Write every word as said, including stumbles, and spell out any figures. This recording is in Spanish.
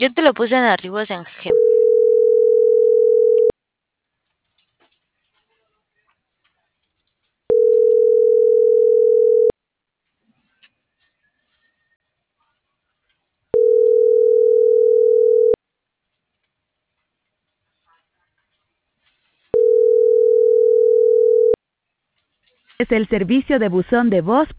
Yo te lo puse en archivos en Gem. Es el servicio de buzón de voz